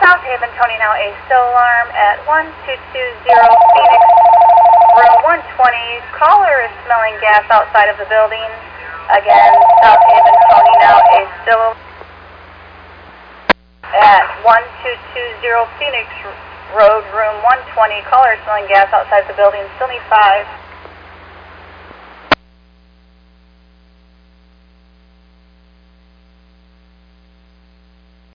South Haven, Tony now a still alarm at 1220 Phoenix, room 120. Caller is smelling gas outside of the building. Again, South Haven, Tony now a still at 1220 Phoenix Road, room 120. Caller is smelling gas outside the building. Still need 5.